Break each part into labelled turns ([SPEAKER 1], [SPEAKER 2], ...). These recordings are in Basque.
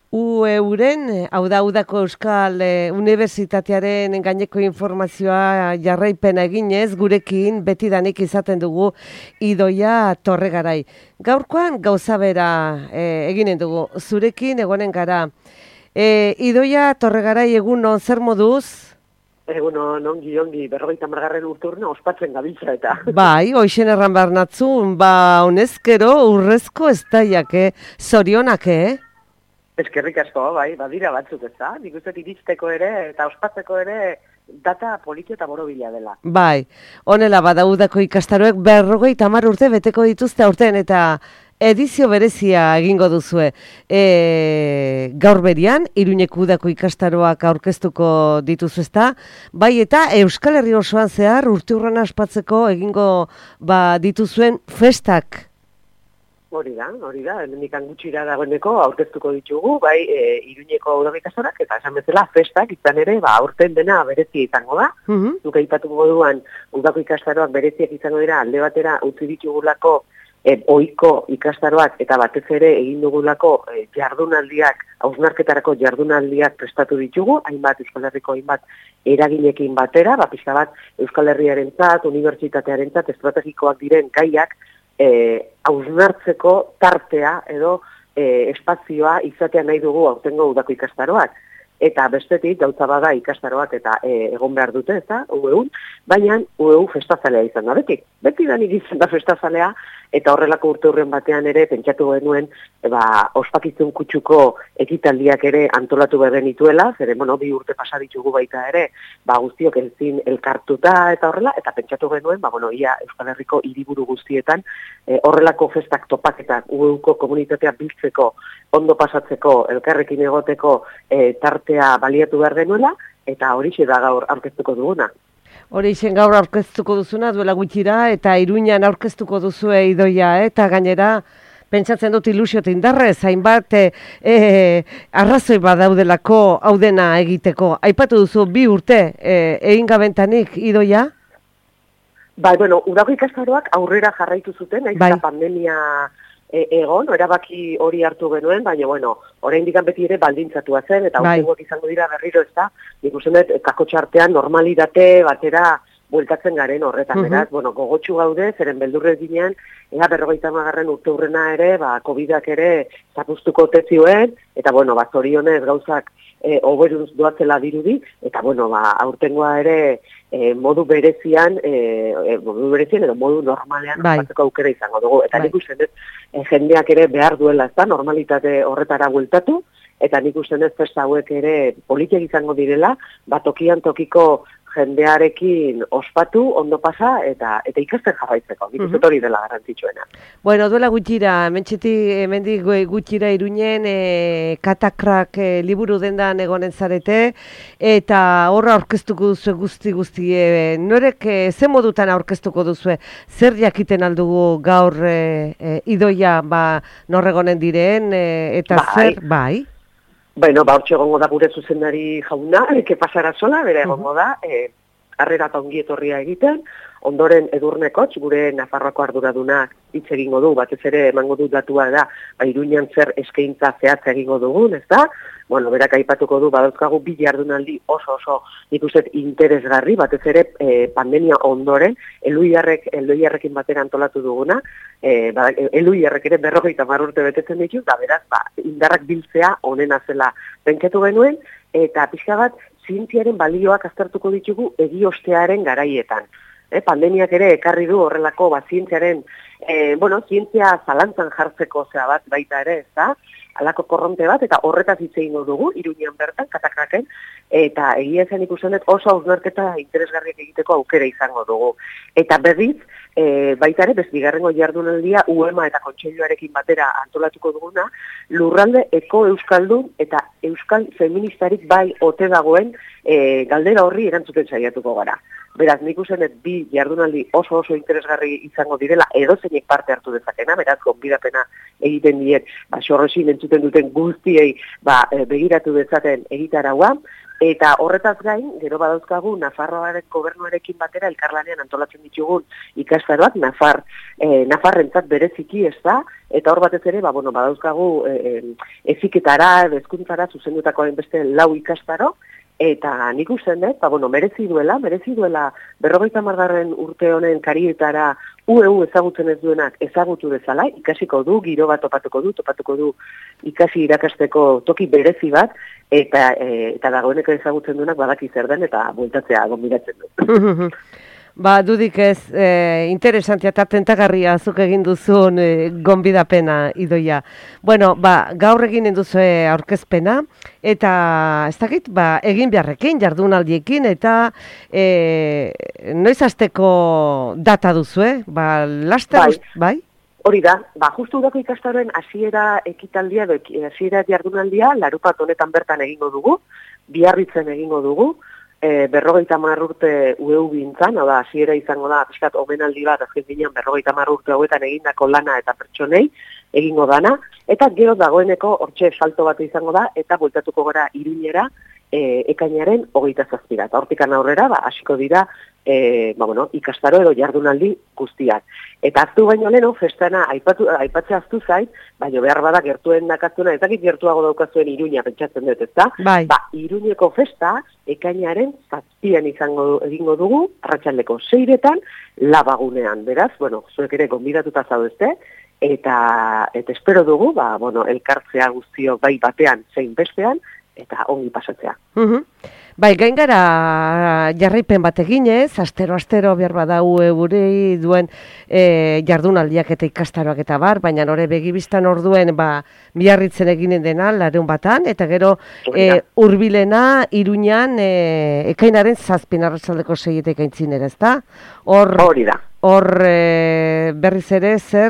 [SPEAKER 1] UEUren, hau da Udako Euskal Unibertsitatearen gaineko informazioa jarraipena eginez, gurekin betidanik izaten dugu Idoia Torregarai. Gaurkoan gauza bera eginen dugu, zurekin egonen gara. Idoia Torregarai, egunon, zer moduz?
[SPEAKER 2] Egunon, ongi, 50. urteurna ospatzen gabiltza eta.
[SPEAKER 1] Bai, hoixen erran behar natzun, honezkero urrezko ez daiak, zorionak,
[SPEAKER 2] Eskerrik asko, bai, badira batzuk ez da. Nik uste iristeko ere eta ospatzeko ere data politio eta borobila dela.
[SPEAKER 1] Bai, honela bada Udako ikastaroek 50 urte beteko dituzte aurten eta edizio berezia egingo duzue. Gaur berian, Iruñeko Udako ikastaroak aurkeztuko dituzu ezta, bai eta Euskal Herri osoan zehar urteurrena ospatzeko egingo dituzuen festak.
[SPEAKER 2] Hori da, hemendikan gutxira dagoeneko aurkeztuko ditugu, bai, Iruñeko Udako ikastaroak eta esan bezala festak izan ere, aurten dena berezia izango da. Nuka aipatu moduan Udako ikastaroak bereziak izango dira alde batera utzi ditugulako ohiko ikastaroak eta batez ere egin dugulako jardunaldiak, hausnarketarako jardunaldiak prestatu ditugu, hainbat Euskal Herriko hainbat eraginekin batera, pixka bat Euskal Herriarentzat, unibertsitatearentzat estrategikoak diren gaiak hausnartzeko tartea edo espazioa izatea nahi dugu aurtengo Udako ikastaroak. Eta bestetik gauza bada ikastaroak eta egon behar dute, eta UEUn, baina UEU festazalea izan da beti. Beti da nik izan da festazalea, eta horrelako urteurren batean ere pentsatu genuen ospakizun kutsuko ekitaldiak ere antolatu behar genituela, zeren, 2 urte pasa ditugu baita ere, guztiok ezin elkartuta eta horrela, eta pentsatu genuen, ia Euskal Herriko hiriburu guztietan horrelako festak topaketak UEUko komunitatea biltzeko, ondo pasatzeko, elkarrekin egoteko tartea baliatu behar genuela, eta horixe da gaur aurkeztuko duguna.
[SPEAKER 1] Horixen gaur aurkeztuko duzuna duela gutxira eta Iruñan aurkeztuko duzue Idoia, eta gainera pentsatzen dut ilusio eta indarrez, hainbat arrazoi badaudelako hau dena egiteko. Aipatu duzu 2 urte egin gabentanik Idoia?
[SPEAKER 2] Bai, Udako ikastaroak aurrera jarraitu zuten, eta pandemia egon, erabaki hori hartu genuen, baina, oraindik beti ere baldintzatua zen, eta urtengoak izango dira berriro ez da, nik uste dut, kakotxartean normalidate batera bueltatzen garen horretan, beraz, gogotsu gaude, zeren beldurrez ginean, 50. urteurrena ere, COVID-ak ere zapuztuko tezioen, eta, zorionez gauzak oberuz doatzela dirudi, eta, aurtengoa ere modu berezian edo modu normalean batzeko aukera izango dugu. Eta nik uste dut, jendeak ere behar duela ez da, normalitate horretara bueltatu, eta nik uste dut festa hauek ere politiak izango direla, tokian tokiko jendearekin ospatu, ondo pasa, eta ikasten jarraitzeko. Nik uste hori dela garrantzitsuena.
[SPEAKER 1] Duela gutxira, hemendik gutxira Iruñen katakrak liburu dendan egonen zarete, eta horra aurkeztuko duzue guzti. Norek ze modutan aurkeztuko duzue? Zer jakiten aldugu gaur Idoia nor egonen diren, eta zer? Bai.
[SPEAKER 2] Hortxe egongo da gure zuzendari jauna, pasara sola, bera egongo da, harrera eta ongi etorria egiten, ondoren Edurne Kotx, gure Nafarroako arduradunak hitz egingo du, batez ere emango du datua da, Iruñan zer eskaintza zehatza egingo dugun, ez da? Berak aipatuko du, badauzkagu 2 jardunaldi oso nik uste interesgarri, batez ere pandemia ondoren, Eluiarrekin batera antolatu duguna, Eluiarrek ere 50 urte betetzen ditu, da beraz, indarrak biltzea onena zela pentsatu genuen, eta pixka bat, zientziaren balioak aztertuko ditugu egiostearen garaietan. Pandemiak ere ekarri du horrelako zientziaren, zientzia zalantzan jartzeko zea bat baita ere, ez da? Alako korronte bat, eta horretaz hitz egingo dugu, Iruñan bertan, katakraken, eta egia zen ikusten dut oso hausnarketa interesgarriak egiteko aukera izango dugu. Eta berriz, baita ere, bigarrengo jardunaldia UEMA eta Kontseiluarekin batera antolatuko duguna, lurralde eko-euskaldun eta euskal feministarik bai ote dagoen galdera horri erantzuten saiatuko gara. Beraz, nik uste dut 2 jardunaldi oso interesgarri izango direla, edozeinek parte hartu dezakena, beraz, gonbidapena egiten diet, xorrosin entzuten duten guztiei begiratu dezaten egitaraua, Eta horretaz gain, gero badauzkagu Nafarroaren gobernuarekin batera elkarlanean antolatzen ditugun ikastaroak Nafarrentzat bereziki ez da, eta hor batez ere, badauzkagu heziketara, hezkuntzara zuzendutako beste 4 ikastaro, eta nik usten dut, merezi duela 50. urte honen karietara UEU ezagutzen ez duenak ezagutu dezala, ikasiko du, giro bat topatuko du ikasi irakasteko toki berezi bat, eta dagoeneko ezagutzen duenak badaki zer den eta bueltatzea gonbidatzen du.
[SPEAKER 1] Dudik ez, interesantia eta tentagarria zuk egin duzun gonbidapena, Idoia. Gaur egin duzu aurkezpena, eta ez dakit, egin beharrekin, jardunaldiekin, eta noiz hasteko data duzu, laster, bai?
[SPEAKER 2] Hori da, justu udako ikastaroen hasiera ekitaldia, hasiera jardunaldia, Larupat honetan bertan egingo dugu, Biarritzen egingo dugu, 50 urte UEU gintzan, hasiera izango da, pixkat omenaldi bat, azken ginean 50 urte hauetan egindako lana eta pertsonei egingo dana, eta gero dagoeneko hortxe salto bat izango da, eta bueltatuko gara Iruñera ekainaren 27. Eta hortikan aurrera, hasiko dira ikastaro edo jardunaldi guztiak. Eta aztu baino leno, festana aipatzea aztu zait, baina behar bada gertuen dakazuna, ez dakit gertuago daukazuen Iruña pentsatzen dut, ezta?
[SPEAKER 1] Bai.
[SPEAKER 2] Iruñeko festa ekainaren 7 egingo dugu, arratsaldeko 6 Labagunean. Beraz, zuek ere gonbidatuta zaudezte, eta espero dugu, elkartzea guztio bai batean zein bestean, eta ongi pasatzea.
[SPEAKER 1] Gain gara jarraipen bat eginez, astero behar badau gure duen jardunaldiak eta ikastaroak eta bar, baina hori begibistan orduen Biarritzen eginen dena, Larunbatan, eta gero hurbilena Iruñan ekainaren 7 arratsaldeko 6 ekaintzinera, ezta?
[SPEAKER 2] Hori da.
[SPEAKER 1] Hor berriz ere zer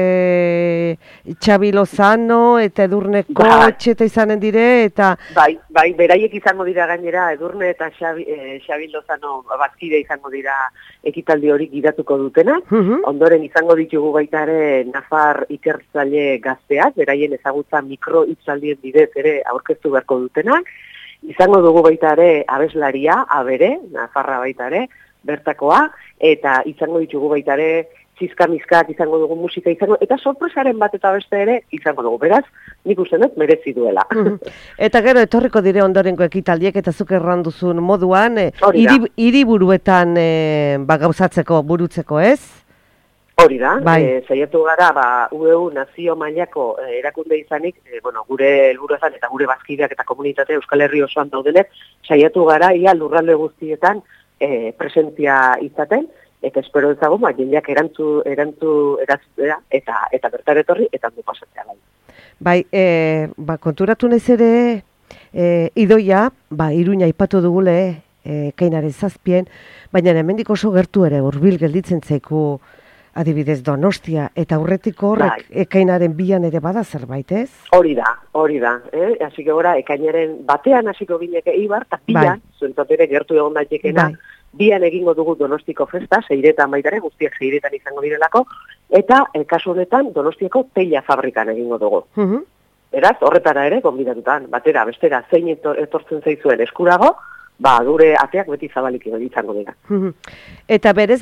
[SPEAKER 1] Xabi Lozano eta Edurneko etxeta izanen dire eta...
[SPEAKER 2] Bai, beraiek izango dira gainera, Edurne eta Xabi Lozano bazkide izango dira ekitaldi hori gidatuko dutena. Ondoren izango ditugu baita ere Nafar ikertzaile gazteak, beraien ezagutza mikro hitzaldien bidez ere aurkeztu beharko dutenak. Izango dugu baita ere abeslaria, Abere, Nafarra baita ere, bertakoa, eta izango ditugu baita ere txizkamizkak, izango dugu musika, eta sorpresaren bat eta beste ere izango dugu, beraz, nik uste dut merezi duela.
[SPEAKER 1] Eta gero etorriko dire ondorengo ekitaldiek eta zuk erranduzun moduan, hiriburuetan gauzatzeko, burutzeko, ez?
[SPEAKER 2] Hori da, saiatu gara, UEU nazio mailako erakunde izanik, gure helburu ezan eta gure bazkideak eta komunitate Euskal Herri osoan daudenek, saiatu gara ia lurralde guztietan presentzia izaten, eta espero ezagun, jendeak erantzutera, eta bertar etorri, eta handu pasatzea bai.
[SPEAKER 1] Konturatu nez ere, Idoia, Iruña ipatu dugule, ekainaren 7, baina hemendik oso gertu ere, hurbil gelditzen zaiku, adibidez Donostia, eta aurretik horrek ekainaren 2 ere bada zerbait, ez? Hori
[SPEAKER 2] da. Hasiko gora, ekainaren batean hasiko gineke Eibar, eta 2, zuentzat ere gertu egon daitekena, 2 egingo dugu Donostiko festa, 6 baitare, guztiak 6 izango direlako, eta kasu honetan Donostiako teila fabrikan egingo dugu. Beraz, horretara ere, gonbidatutan, batera, bestera, zein etortzen zaizuen eskurago, gure ateak beti zabalik izango dira.
[SPEAKER 1] Eta berez,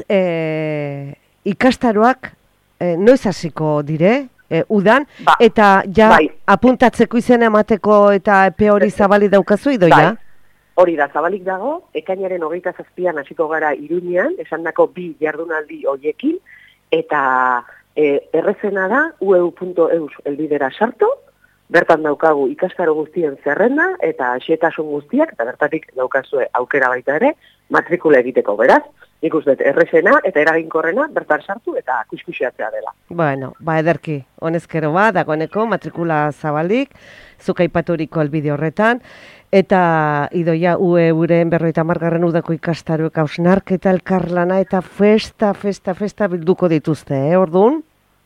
[SPEAKER 1] ikastaroak noiz hasiko dire, udan, eta apuntatzeko izena emateko eta epe hori zabali daukazu, Idoia?
[SPEAKER 2] Hori da, zabalik dago, ekainaren 27 hasiko gara Iruñean, esandako 2 jardunaldi horiekin, eta errezena da, ueu.eus elbidera sartu, bertan daukagu ikastaro guztien zerrenda, eta xetasun guztiak, eta bertatik daukazue aukera baita ere, matrikula egiteko, beraz, nik uste errezena eta eraginkorrena bertan sartu eta kuskusiatzea dela.
[SPEAKER 1] Ederki, honezkero dagoeneko matrikula zabalik, zuk aipaturiko albide horretan, eta Idoia UEUren 50. udako ikastaroek hausnarketa elkarlana eta festa bilduko dituzte, orduan?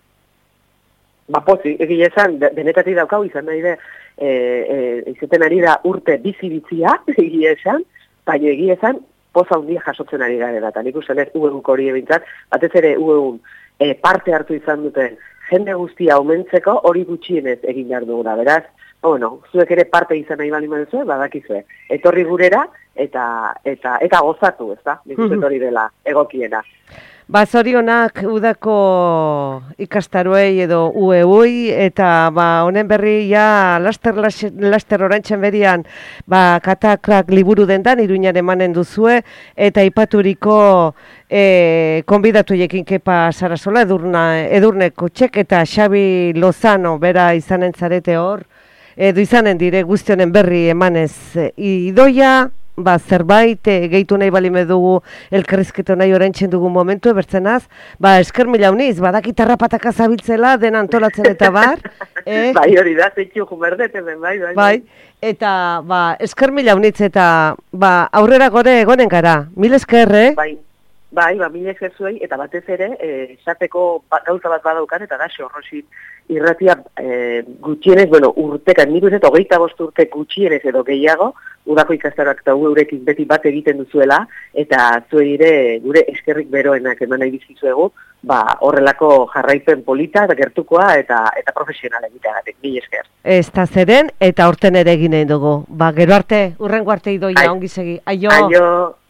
[SPEAKER 2] Pozi, egile esan, denetatik daukau izan nahi izaten ari da urte bizi-bitzia, egile esan, baina egile esan, poza hundia jasotzen ari gara, eta nik usten ez UEUko hori ebintzat, batez ere UEUn parte hartu izan duten jende guztia omentzeko hori gutxienez egin behar duguna, beraz, Bueno, zuek ere parte izan nahi bali maduzu, badakizue. Etorri gurera eta gozatu, ezta? Nik uste hori dela egokiena.
[SPEAKER 1] Ba, zorionak udako ikastaroei edo ueui, eta ba, honen berri ja laster orantxen berian katakrak liburu dendan Iruñan emanen duzue, eta ipaturiko konbidatuekin Kepa Sarasola, Edurne Kotxek eta Xabi Lozano bera izanen zarete hor, edo izanen dire guztionen berri emanez idoia, ba, zerbait gehitu nahi balime dugu elkarrizketo nahi oraintzen dugu momentu ebertzenaz, ba, esker mila uniz, badakit harrapataka zabiltzela, den antolatzen eta bar.
[SPEAKER 2] Bai, hori da, zeitxu jumerdete ben, bai.
[SPEAKER 1] Eta, ba, esker mila unitz eta, ba, aurrera gore egonen gara. Mil esker,
[SPEAKER 2] Bai, mil esker zuei, eta batez ere, esateko gauza bat badaukan, eta da, Xorrosit irratia gutxienez, urtekan, nik uste 25 urte gutxienez edo gehiago, udako ikastaroak eta eurekin beti bat egiten duzuela, eta zuei ere gure eskerrik beroenak eman nahi bizkizuegu, ba, horrelako jarraipen polita, gertukoa eta profesionala egiteagatik, mil esker.
[SPEAKER 1] Ez da zeren, eta horten ere egin nahi dugu. Ba, gero arte, urrengo arte idoia, ongi segi. Aio!